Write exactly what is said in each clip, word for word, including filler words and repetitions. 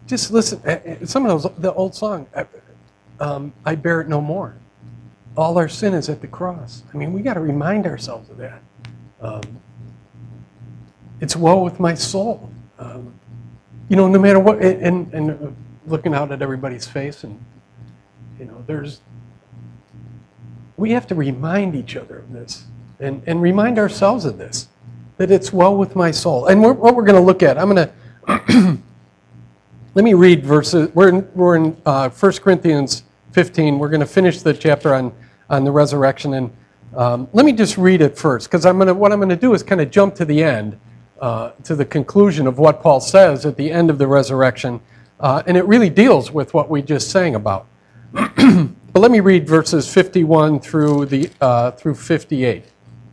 Just listen, some of those, the old song, um, I bear it no more. All our sin is at the cross. I mean, we got to remind ourselves of that. Um, it's woe with my soul. Um, you know, no matter what, and, and looking out at everybody's face, and, you know, there's, we have to remind each other of this, and, and remind ourselves of this, that it's well with my soul. And we're, what we're going to look at, I'm going to, let me read verses, we're in, we're in uh, First Corinthians fifteen. We're going to finish the chapter on, on the resurrection, and um, let me just read it first, because I'm going to, what I'm going to do is kind of jump to the end, uh, to the conclusion of what Paul says at the end of the resurrection, uh, and it really deals with what we just sang about. But let me read verses fifty-one through the uh, through fifty-eight.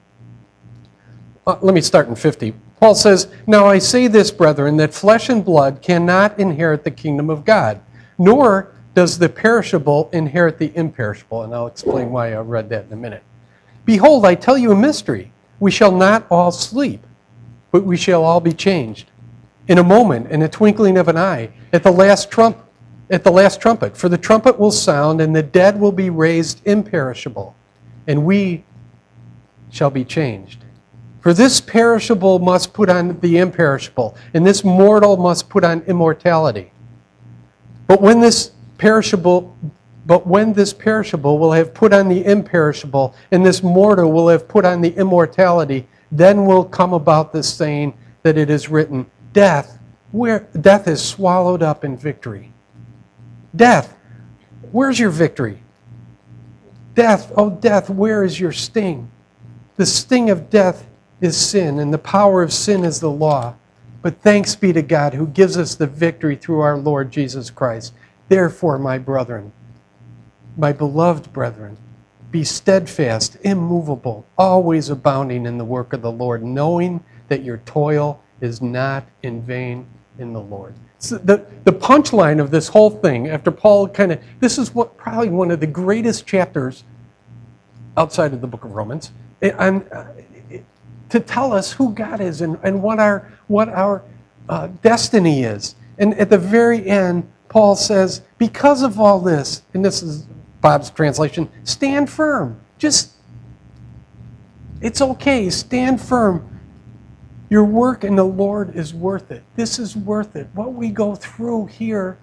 Uh, let me start in fifty. Paul says, "Now I say this, brethren, that flesh and blood cannot inherit the kingdom of God, nor does the perishable inherit the imperishable." And I'll explain why I read that in a minute. "Behold, I tell you a mystery. We shall not all sleep, but we shall all be changed. In a moment, in a twinkling of an eye, at the last trump, at the last trumpet. For the trumpet will sound, and the dead will be raised imperishable, and we shall be changed. For this perishable must put on the imperishable, and this mortal must put on immortality. But when this perishable, but when this perishable will have put on the imperishable, and this mortal will have put on the immortality, then will come about this saying that it is written, Death, where death is swallowed up in victory. Death, where's your victory? Death, oh death, where is your sting? The sting of death is sin, and the power of sin is the law. But thanks be to God who gives us the victory through our Lord Jesus Christ. Therefore, my brethren, my beloved brethren, be steadfast, immovable, always abounding in the work of the Lord, knowing that your toil is not in vain in the Lord." So the, the punchline of this whole thing, after Paul kind of, this is what probably one of the greatest chapters outside of the book of Romans, and uh, to tell us who God is and, and what our, what our uh, destiny is. And at the very end, Paul says, because of all this, and this is Bob's translation, stand firm. Just, it's okay, stand firm. Your work in the Lord is worth it. This is worth it. What we go through here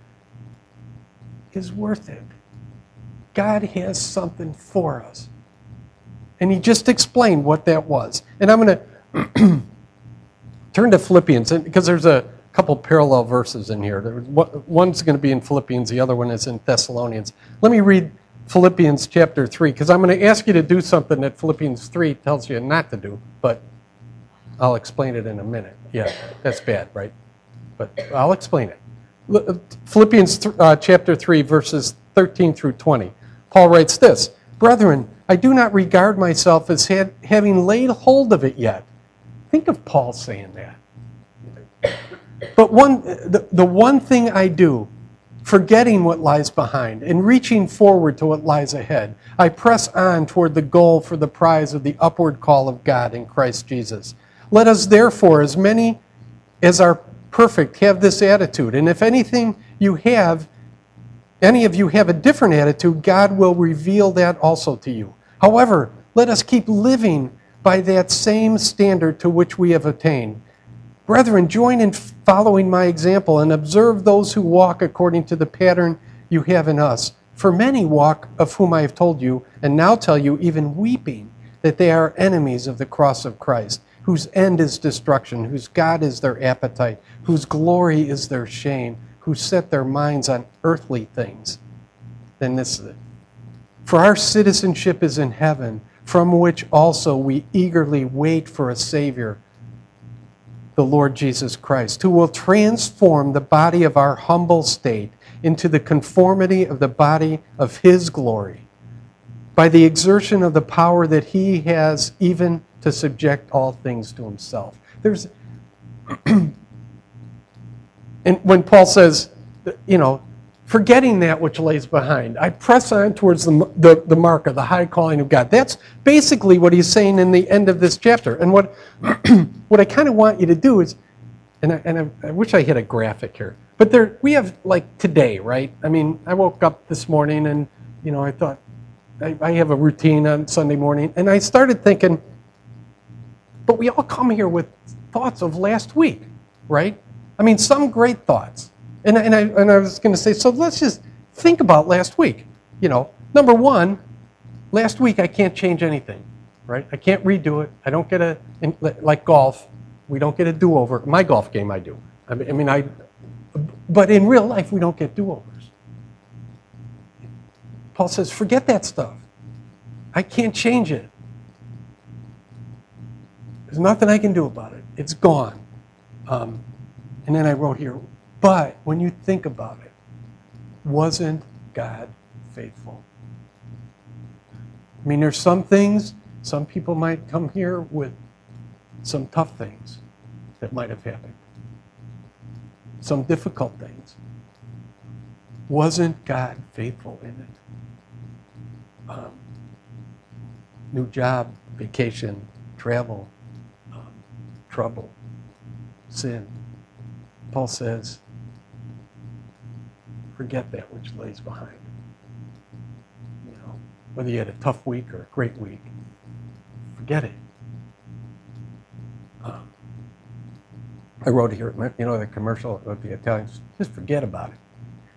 is worth it. God has something for us. And he just explained what that was. And I'm going to turn to Philippians, because there's a couple parallel verses in here. One's going to be in Philippians, the other one is in Thessalonians. Let me read Philippians chapter three, because I'm going to ask you to do something that Philippians three tells you not to do, but I'll explain it in a minute. Yeah, that's bad, right? But I'll explain it. Philippians th- uh, chapter three, verses thirteen through twenty. Paul writes this, "Brethren, I do not regard myself as ha- having laid hold of it yet." Think of Paul saying that. "But one, the, the one thing I do, forgetting what lies behind and reaching forward to what lies ahead, I press on toward the goal for the prize of the upward call of God in Christ Jesus. Let us therefore, as many as are perfect, have this attitude. And if anything you have, any of you have a different attitude, God will reveal that also to you. However, let us keep living by that same standard to which we have attained. Brethren, join in following my example and observe those who walk according to the pattern you have in us. For many walk, of whom I have told you, and now tell you, even weeping, that they are enemies of the cross of Christ, whose end is destruction, whose God is their appetite, whose glory is their shame, who set their minds on earthly things." Then this is it. "For our citizenship is in heaven, from which also we eagerly wait for a Savior, the Lord Jesus Christ, who will transform the body of our humble state into the conformity of the body of his glory, by the exertion of the power that he has even to subject all things to himself." There's, and when Paul says, you know, forgetting that which lays behind, I press on towards the, the, the mark of the high calling of God. That's basically what he's saying in the end of this chapter. And what, what I kind of want you to do is, and I, and I, I wish I had a graphic here, but there we have like today, right? I mean, I woke up this morning and, you know, I thought, I, I have a routine on Sunday morning, and I started thinking, but we all come here with thoughts of last week, right? I mean, some great thoughts. And, and, I, and I was going to say, so let's just think about last week. You know, number one, last week I can't change anything, right? I can't redo it. I don't get a, in, like golf, we don't get a do-over. My golf game I do. I mean, I mean, I, but in real life we don't get do-overs. Paul says, forget that stuff. I can't change it. There's nothing I can do about it. It's gone. Um, and then I wrote here, but when you think about it, wasn't God faithful? I mean, there's some things, some people might come here with some tough things that might have happened. Some difficult things. Wasn't God faithful in it? Um, new job, vacation, travel, um, trouble, sin. Paul says, forget that which lays behind. You know, whether you had a tough week or a great week, forget it. Um, I wrote here, you know, the commercial of the Italians, just forget about it.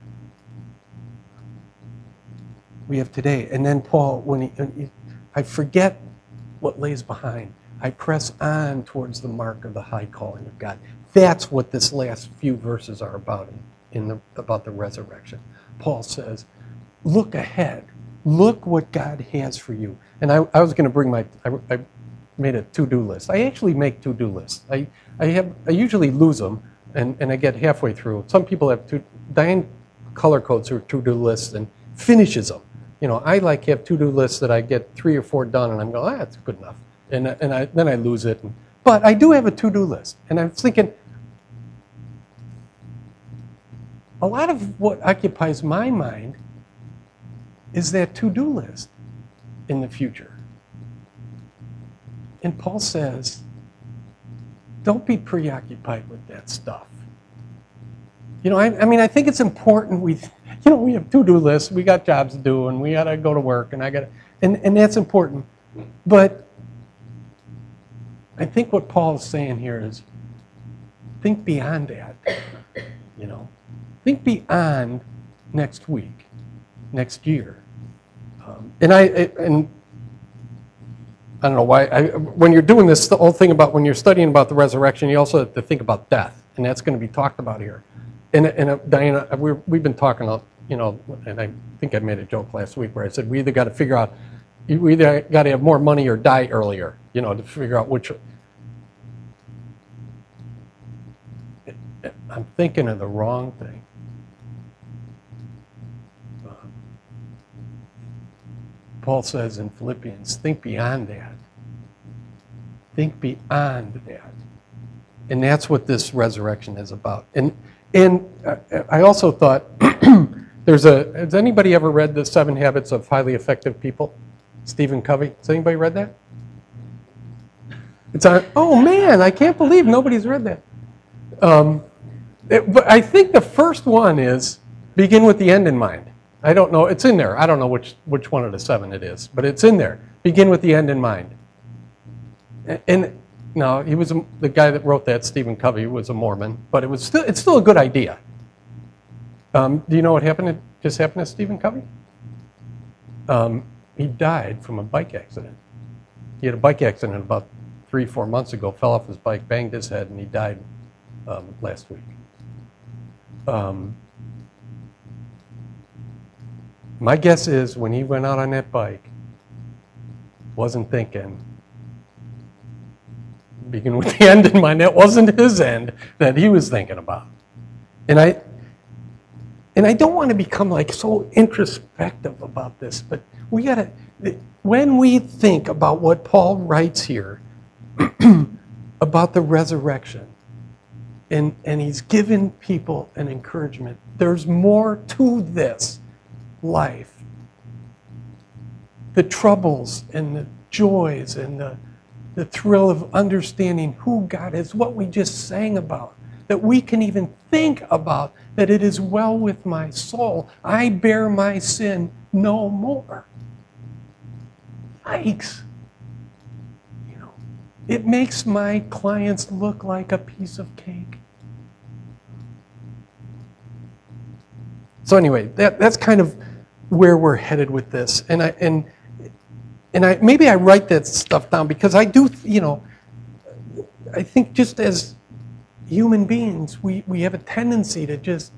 We have today. And then Paul, when he, when he, I forget what lays behind. I press on towards the mark of the high calling of God. That's what this last few verses are about in, in the, about the resurrection. Paul says, look ahead. Look what God has for you. And I, I was going to bring my, I, I made a to-do list. I actually make to-do lists. I, I have, I usually lose them, and, and I get halfway through. Some people have two, Diane color codes her to-do lists and finishes them. You know, I like have to-do lists that I get three or four done, and I'm going, ah, that's good enough. And, and I, then I lose it. And, but I do have a to-do list. And I'm thinking, a lot of what occupies my mind is that to-do list in the future. And Paul says, don't be preoccupied with that stuff. You know, I, I mean, I think it's important we, you know, we have to-do lists, we got jobs to do, and we got to go to work, and I got to, and, and that's important. But I think what Paul is saying here is, think beyond that, you know. Think beyond next week, next year. Um, and I, and I don't know why, I, when you're doing this, the whole thing about when you're studying about the resurrection, you also have to think about death, and that's going to be talked about here. And, and uh, Diana, we're, we've been talking, you know, and I think I made a joke last week where I said we either got to figure out, we either got to have more money or die earlier, you know, to figure out which. I'm thinking of the wrong thing. Paul says in Philippians, think beyond that. Think beyond that. And that's what this resurrection is about. And and I also thought, there's a, has anybody ever read The Seven Habits of Highly Effective People? Stephen Covey. Has anybody read that? It's on, oh man, I can't believe nobody's read that. Um, it, but I think the first one is begin with the end in mind. I don't know, it's in there. I don't know which, which one of the seven it is, but it's in there. Begin with the end in mind. And, and no, he was a, the guy that wrote that, Stephen Covey, was a Mormon, but it was still, it's still a good idea. Um, do you know what happened? It just happened to Stephen Covey? Um, he died from a bike accident. He had a bike accident about three, four months ago, fell off his bike, banged his head, and he died um, last week. Um, My guess is when he went out on that bike, wasn't thinking, begin with the end in mind. That wasn't his end that he was thinking about. And I and I don't want to become like so introspective about this, but we gotta, when we think about what Paul writes here about the resurrection, and, and he's given people an encouragement, there's more to this life. The troubles and the joys and the, the thrill of understanding who God is, what we just sang about. that we can even think about, that it is well with my soul. I bear my sin no more. Yikes. You know, it makes my clients look like a piece of cake. So anyway, that, that's kind of where we're headed with this. And I and and I maybe I write that stuff down because I do, you know, I think just as human beings, we, we have a tendency to just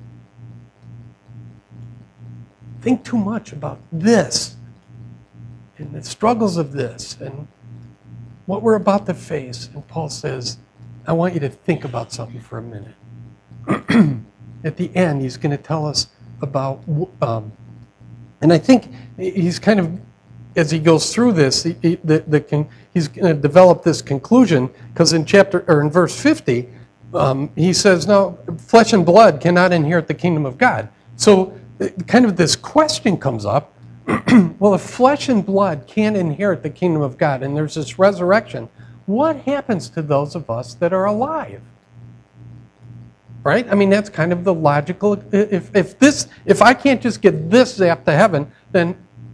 think too much about this and the struggles of this and what we're about to face. And Paul says, I want you to think about something for a minute. At the end, he's going to tell us about, um, and I think he's kind of, as he goes through this, he, he, the, the, he's going to develop this conclusion, because in chapter or in verse fifty, um, he says, "Now, flesh and blood cannot inherit the kingdom of God." So, kind of this question comes up: well, if flesh and blood can't inherit the kingdom of God, and there's this resurrection, what happens to those of us that are alive? Right? I mean, that's kind of the logical. If if this, if I can't just get this zapped to heaven, then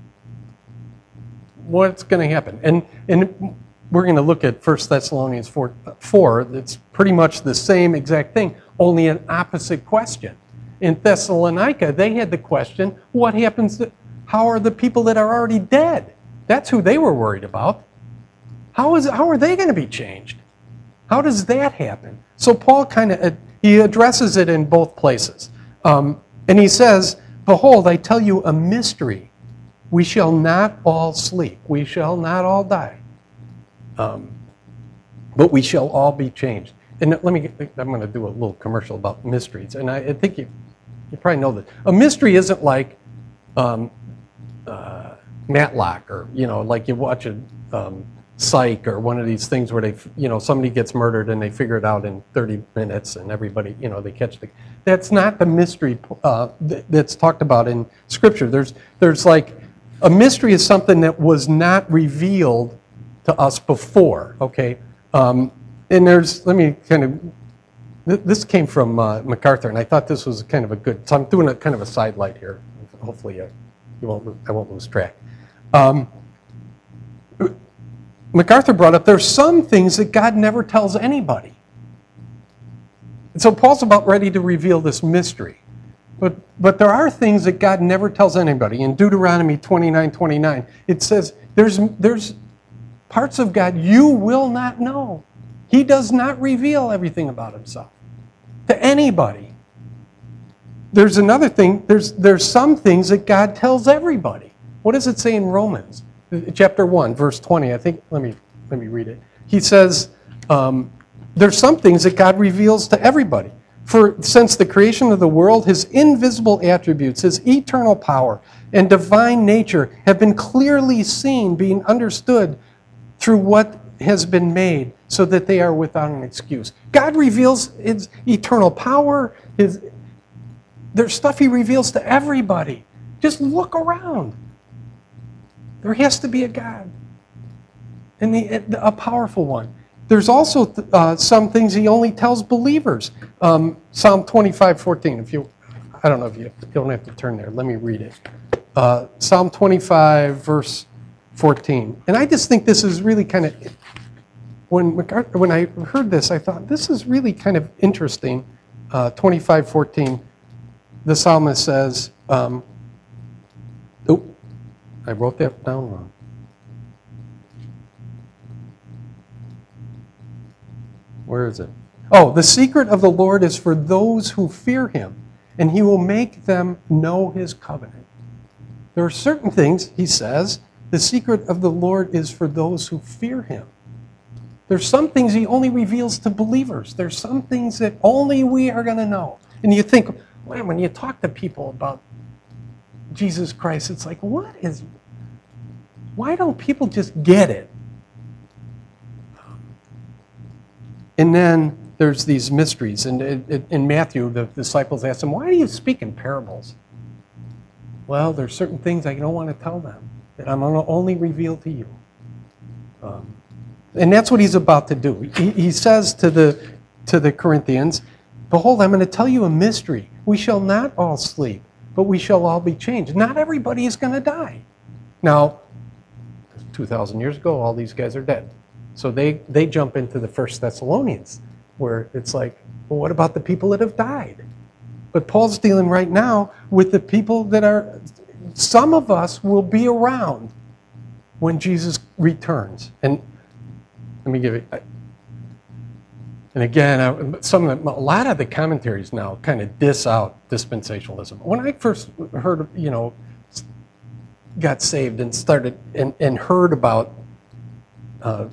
what's going to happen? And and we're going to look at First Thessalonians four, four. It's pretty much the same exact thing, only an opposite question. In Thessalonica, they had the question, what happens to, how are the people that are already dead? That's who they were worried about. How is how are they going to be changed? How does that happen? So Paul kind of, he addresses it in both places. Um, and he says, "Behold, I tell you a mystery. We shall not all sleep. We shall not all die. Um, but we shall all be changed." And let me, get, I'm going to do a little commercial about mysteries. And I, I think you, you probably know that. A mystery isn't like um, uh, Matlock, or, you know, like you watch a um, Psych or one of these things where they, you know, somebody gets murdered and they figure it out in thirty minutes and everybody, you know, they catch the, that's not the mystery uh, th- that's talked about in Scripture. There's, there's like, a mystery is something that was not revealed to us before, okay? Um, and there's, let me kind of, th- this came from uh, MacArthur, and I thought this was kind of a good, so I'm doing a kind of a sidelight here. Hopefully uh, you won't, I won't lose track. Um, MacArthur brought up, there's some things that God never tells anybody. And so Paul's about ready to reveal this mystery. But but there are things that God never tells anybody. In Deuteronomy twenty-nine twenty-nine, it says there's there's parts of God you will not know. He does not reveal everything about himself to anybody. There's another thing, there's there's some things that God tells everybody. What does it say in Romans? Chapter one, verse twenty, I think, let me let me read it. He says, um, there's some things that God reveals to everybody. For since the creation of the world, his invisible attributes, his eternal power, and divine nature have been clearly seen, being understood through what has been made, so that they are without an excuse. God reveals his eternal power. His, there's stuff he reveals to everybody. Just look around. There has to be a God, and the, a powerful one. There's also uh, some things he only tells believers. Um, Psalm twenty-five fourteen. If you, I don't know if you, you don't have to turn there. Let me read it. Uh, Psalm twenty-five, verse fourteen. And I just think this is really kind of, when MacArthur, when I heard this, I thought this is really kind of interesting. Uh, twenty-five fourteen. The psalmist says, um, "Oh, I wrote that down wrong." Where is it? Oh, the secret of the Lord is for those who fear him, and he will make them know his covenant. There are certain things, he says, the secret of the Lord is for those who fear him. There's some things he only reveals to believers. There's some things that only we are going to know. And you think, well, when you talk to people about Jesus Christ, it's like, what is, why don't people just get it? And then there's these mysteries. And in Matthew, the disciples asked him, why do you speak in parables? Well, there's certain things I don't want to tell them that I'm going to only reveal to you. Um, and that's what he's about to do. He, he says to the to the Corinthians, Behold, I'm going to tell you a mystery. We shall not all sleep, but we shall all be changed. Not everybody is going to die. Now, two thousand years ago, all these guys are dead. So they, they jump into the First Thessalonians, where it's like, well, what about the people that have died? But Paul's dealing right now with the people that are, some of us will be around when Jesus returns. And let me give it, and again, I, some of the, a lot of the commentaries now kind of diss out dispensationalism. When I first heard, you know, got saved and started and, and heard about, uh,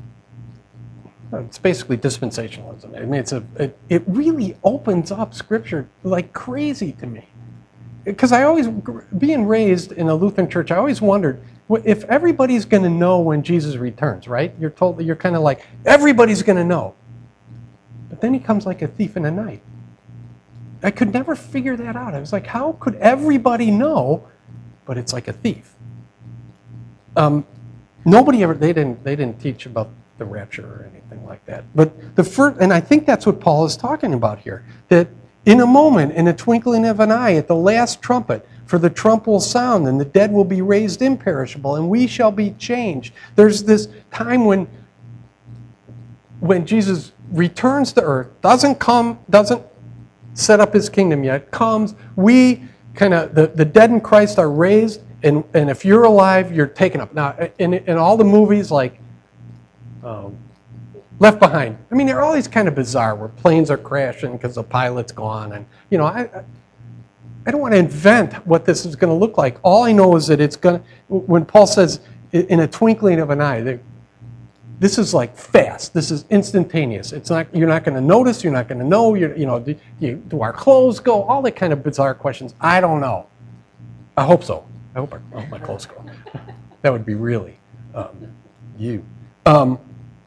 it's basically dispensationalism. I mean, it's a it, it really opens up Scripture like crazy to me. Because I always, being raised in a Lutheran church, I always wondered, if everybody's going to know when Jesus returns, right? You're told, you're kind of like, everybody's going to know. But then he comes like a thief in the night. I could never figure that out. I was like, how could everybody know, but it's like a thief? Um, nobody ever, they didn't, they didn't teach about the rapture or anything like that. But the first, and I think that's what Paul is talking about here, that in a moment, in a twinkling of an eye, at the last trumpet, for the trump will sound, and the dead will be raised imperishable, and we shall be changed. There's this time when, when Jesus returns to earth, doesn't come, doesn't set up his kingdom yet, comes, we kind of, the, the dead in Christ are raised, and, and if you're alive, you're taken up. Now, in, in all the movies, like um, Left Behind, I mean, they're always kind of bizarre, where planes are crashing because the pilot's gone, and, you know, I, I don't want to invent what this is going to look like. All I know is that it's going to, when Paul says, in a twinkling of an eye, they, this is like fast. This is instantaneous. It's not. You're not going to notice. You're not going to know. You're, you know, do, you, do our clothes go? All that kind of bizarre questions. I don't know. I hope so. I hope, our, I hope my clothes go. That would be really um, you. Um,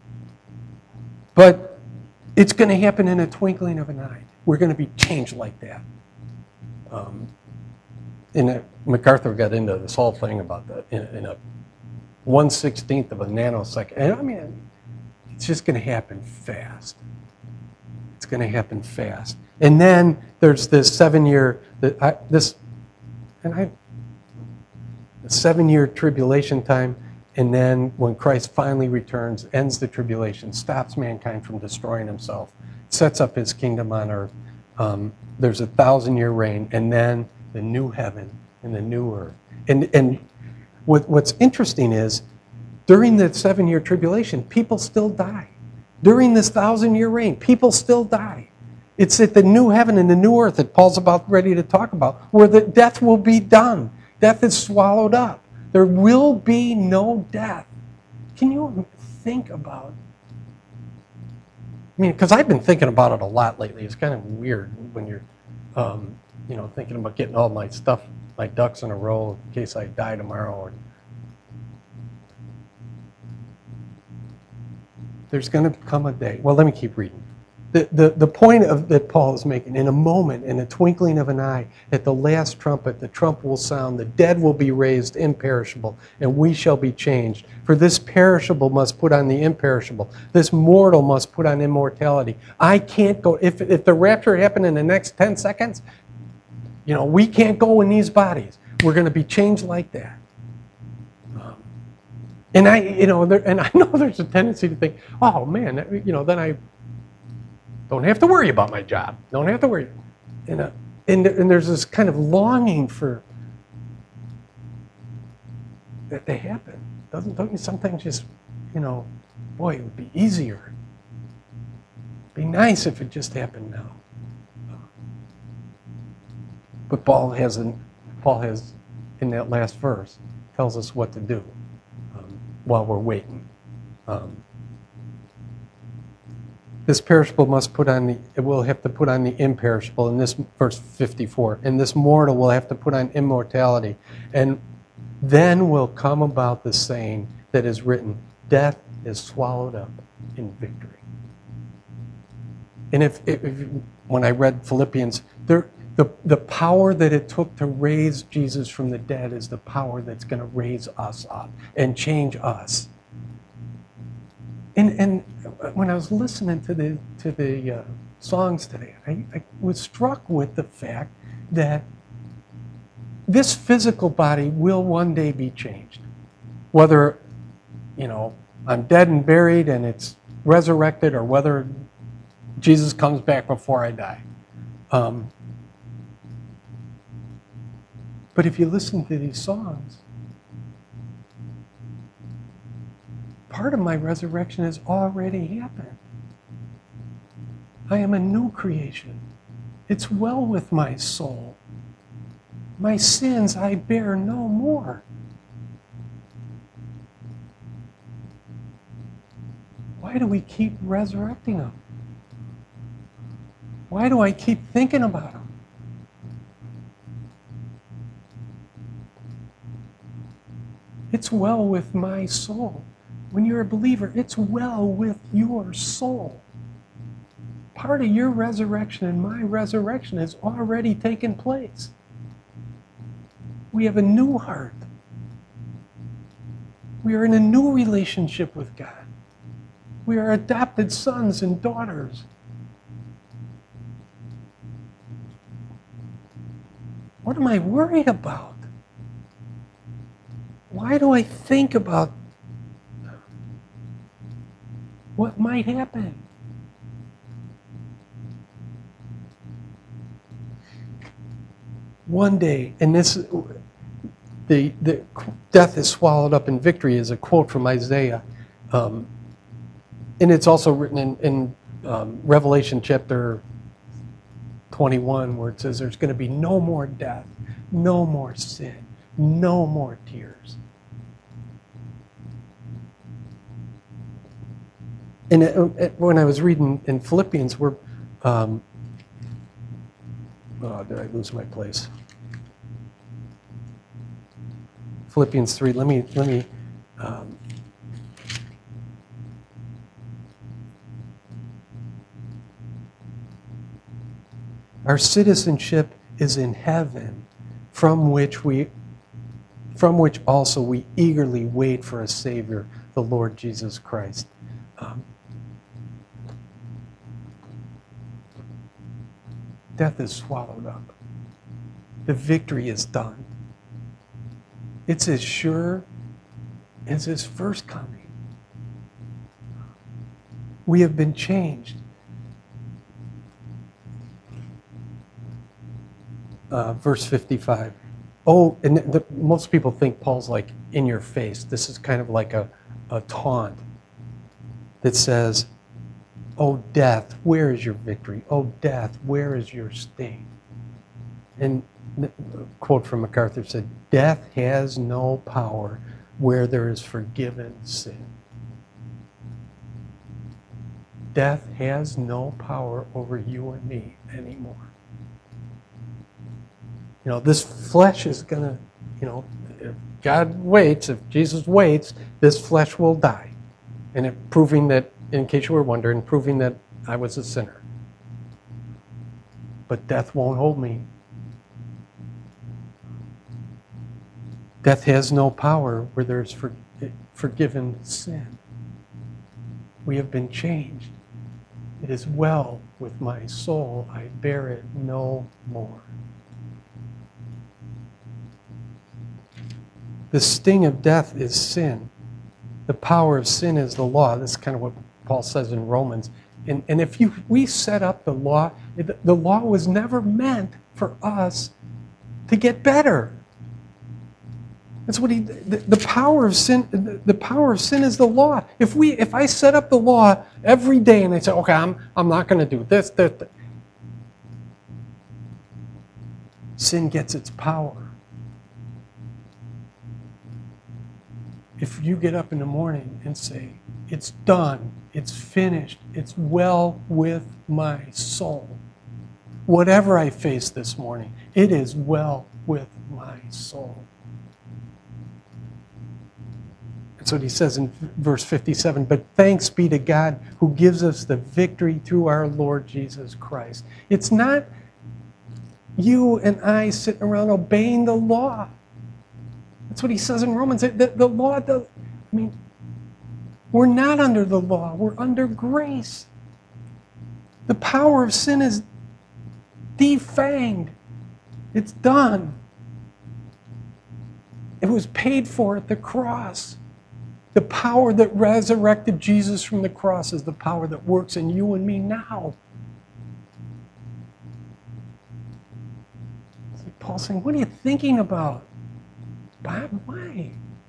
but it's going to happen in a twinkling of an eye. We're going to be changed like that. Um, in a, MacArthur got into this whole thing about the in, in a one sixteenth of a nanosecond. And I mean, it's just going to happen fast. It's going to happen fast. And then there's this seven-year, this, and I, the seven-year tribulation time. And then when Christ finally returns, ends the tribulation, stops mankind from destroying himself, sets up his kingdom on earth. Um, there's a thousand-year reign, and then the new heaven and the new earth. And and what, what's interesting is, during the seven-year tribulation, people still die. During this thousand-year reign, people still die. It's at the new heaven and the new earth that Paul's about ready to talk about, where the death will be done. Death is swallowed up. There will be no death. Can you think about? I mean, because I've been thinking about it a lot lately. It's kind of weird when you're, um, you know, thinking about getting all my stuff, my ducks in a row in case I die tomorrow. Or there's going to come a day. Well, let me keep reading. The, the, the point of, that Paul is making, in a moment, in a twinkling of an eye, at the last trumpet, the trump will sound, the dead will be raised imperishable, and we shall be changed. For this perishable must put on the imperishable. This mortal must put on immortality. I can't go, if, if the rapture happened in the next ten seconds, you know, we can't go in these bodies. We're going to be changed like that. Um, and I, you know, there, and I know there's a tendency to think, oh man, you know, then I don't have to worry about my job. Don't have to worry. And, uh, and, and there's this kind of longing for that to happen. Doesn't, don't you sometimes just, you know, boy, it would be easier. It'd be nice if it just happened now. But Paul has, an, Paul has, in that last verse, tells us what to do um, while we're waiting. Um, This perishable must put on the, it will have to put on the imperishable, in this verse fifty-four. And this mortal will have to put on immortality. And then will come about the saying that is written, death is swallowed up in victory. And if, if, if when I read Philippians, there, the, the power that it took to raise Jesus from the dead is the power that's going to raise us up and change us. And, and when I was listening to the to the uh, songs today. I, I was struck with the fact that this physical body will one day be changed. Whether, you know, I'm dead and buried and it's resurrected, or whether Jesus comes back before I die. Um, but if you listen to these songs, part of my resurrection has already happened. I am a new creation. It's well with my soul. My sins I bear no more. Why do we keep resurrecting them? Why do I keep thinking about them? It's well with my soul. When you're a believer, it's well with your soul. Part of your resurrection and my resurrection has already taken place. We have a new heart. We are in a new relationship with God. We are adopted sons and daughters. What am I worried about? Why do I think about what might happen? One day, and this, the, the death is swallowed up in victory is a quote from Isaiah. Um, and it's also written in, in um, Revelation chapter twenty-one, where it says there's going to be no more death, no more sin, no more tears. And it, it, when I was reading in Philippians, we're, um, oh, did I lose my place? Philippians three. Let me let me. Um, our citizenship is in heaven, from which we, from which also we eagerly wait for a Savior, the Lord Jesus Christ. Um, death is swallowed up. The victory is done. It's as sure as his first coming. We have been changed. Uh, verse fifty-five. Oh, and the, most people think Paul's like in your face. This is kind of like a, a taunt that says, oh, death, where is your victory? Oh, death, where is your sting? And the quote from MacArthur said, death has no power where there is forgiven sin. Death has no power over you and me anymore. You know, this flesh is going to, you know, if God waits, if Jesus waits, this flesh will die. And it proving that, in case you were wondering, proving that I was a sinner. But death won't hold me. Death has no power where there's for, forgiven sin. We have been changed. It is well with my soul. I bear it no more. The sting of death is sin. The power of sin is the law. That's kind of what Paul says in Romans. And, and if you, we set up the law, it, the law was never meant for us to get better. That's what he. The, the power of sin. The, the power of sin is the law. If we, if I set up the law every day and I say, okay, I'm, I'm not going to do this, this, this, sin gets its power. If you get up in the morning and say, it's done, it's finished, it's well with my soul. Whatever I face this morning, it is well with my soul. That's what he says in verse fifty-seven. But thanks be to God who gives us the victory through our Lord Jesus Christ. It's not you and I sitting around obeying the law. That's what he says in Romans. The, the law, the, I mean, we're not under the law. We're under grace. The power of sin is defanged. It's done. It was paid for at the cross. The power that resurrected Jesus from the cross is the power that works in you and me now. It's like Paul saying, what are you thinking about? Bob, why?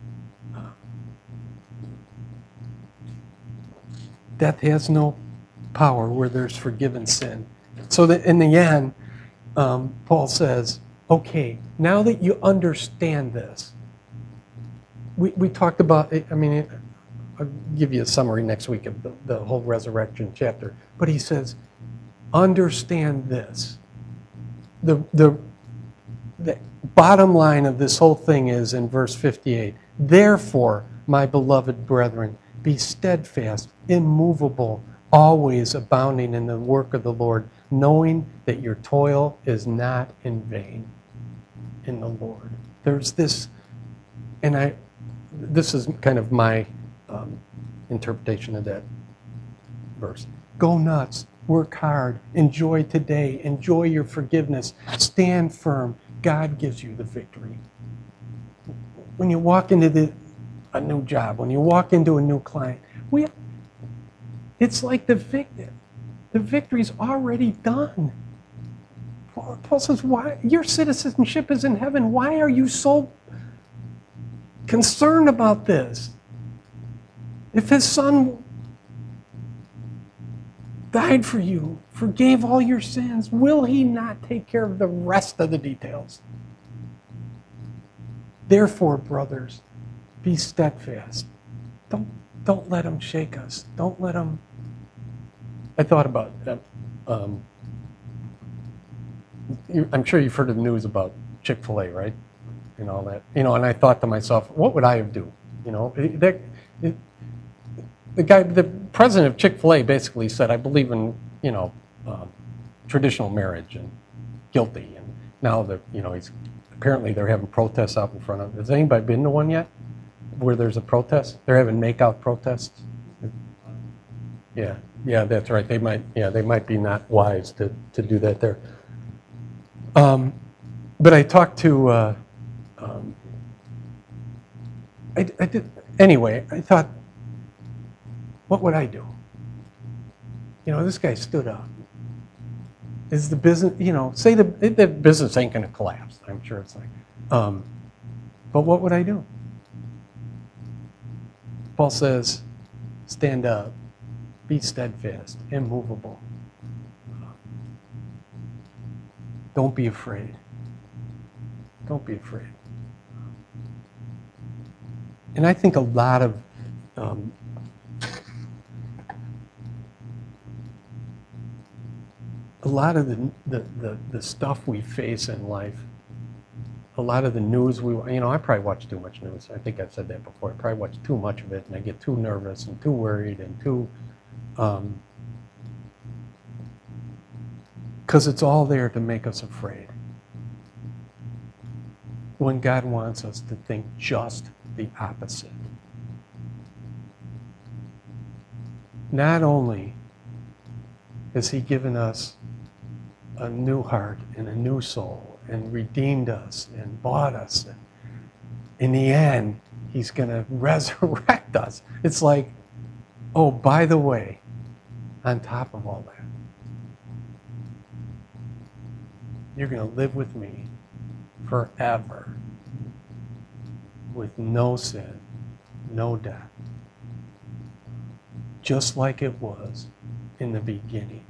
Death has no power where there's forgiven sin. So that in the end, um, Paul says, okay, now that you understand this, we, we talked about, I mean, I'll give you a summary next week of the, the whole resurrection chapter, but he says, understand this. The, the, the bottom line of this whole thing is in verse fifty-eight, therefore, my beloved brethren, be steadfast, immovable, always abounding in the work of the Lord, knowing that your toil is not in vain in the Lord. There's this, and I, this is kind of my um, interpretation of that verse. Go nuts, work hard, enjoy today, enjoy your forgiveness, stand firm. God gives you the victory. When you walk into the, a new job, when you walk into a new client, we, it's like the victory. The victory's already done. Paul says, "Why your citizenship is in heaven? Why are you so concerned about this? If his son died for you, forgave all your sins, will he not take care of the rest of the details? Therefore, brothers, be steadfast. Don't, don't let him shake us. Don't let him..." I thought about that. Um, you, I'm sure you've heard of the news about Chick-fil-A, right? And all that. You know, and I thought to myself, what would I have do? You know, that, it, the guy, the president of Chick-fil-A basically said, I believe in, you know, um, traditional marriage and guilty. And now that, you know, he's, apparently they're having protests out in front of, has anybody been to one yet? Where there's a protest? They're having make-out protests? Yeah, yeah, that's right. They might, yeah, they might be not wise to, to do that there. Um, but I talked to, uh, um, I, I did, anyway, I thought, what would I do? You know, this guy stood up. Is the business, you know, say the, the business ain't going to collapse. I'm sure it's like, um, but what would I do? Paul says, stand up, be steadfast, immovable. Don't be afraid. Don't be afraid. And I think a lot of um, a lot of the, the, the, the stuff we face in life, a lot of the news we, you know, I probably watch too much news. I think I've said that before. I probably watch too much of it, and I get too nervous and too worried and too, um, because it's all there to make us afraid. When God wants us to think just the opposite. Not only has He given us a new heart and a new soul and redeemed us and bought us, and in the end, He's going to resurrect us. It's like, oh, by the way, on top of all that, you're going to live with me forever with no sin, no death, just like it was in the beginning.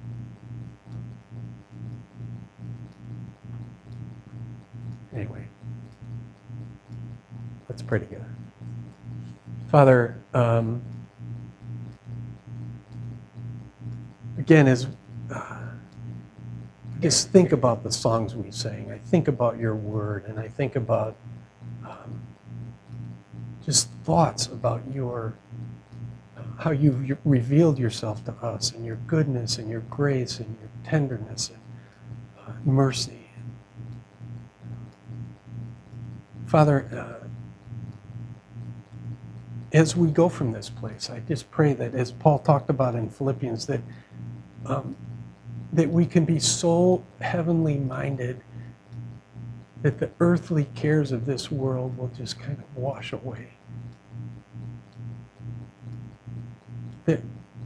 Anyway, let's pray together. Father, um, again, as uh, I just think about the songs we sang, I think about your word, and I think about um, just thoughts about your how you revealed yourself to us, and your goodness, and your grace, and your tenderness, and uh, mercy. Father, uh, as we go from this place, I just pray that, as Paul talked about in Philippians, that um, that we can be so heavenly minded that the earthly cares of this world will just kind of wash away. That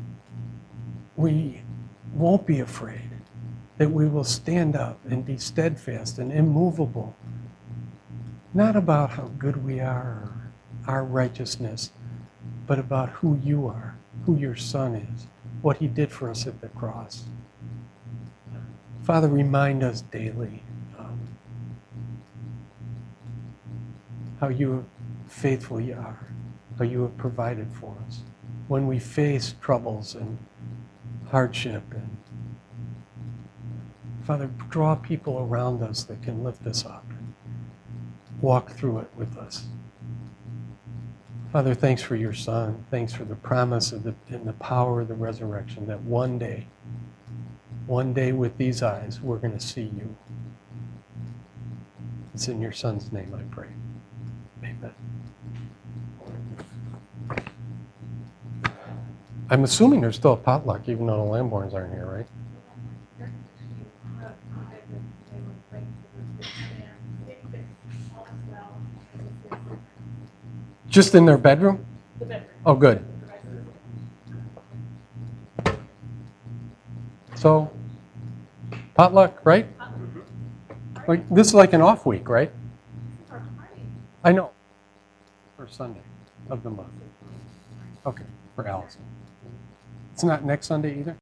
we won't be afraid, that we will stand up and be steadfast and immovable, not about how good we are or our righteousness, but about who you are, who your Son is, what he did for us at the cross. Father, remind us daily um, how you faithful you are, how you have provided for us. When we face troubles and hardship, and Father, draw people around us that can lift us up and walk through it with us. Father, thanks for your Son. Thanks for the promise of the, and the power of the resurrection, that one day, one day with these eyes, we're going to see you. It's in your Son's name I pray. Amen. I'm assuming there's still a potluck, even though the Lamborns aren't here, right? Just in their bedroom? The bedroom. Oh, good. So, potluck, right? Like, this is like an off week, right? I know. First Sunday of the month. Okay, for Allison. It's not next Sunday either?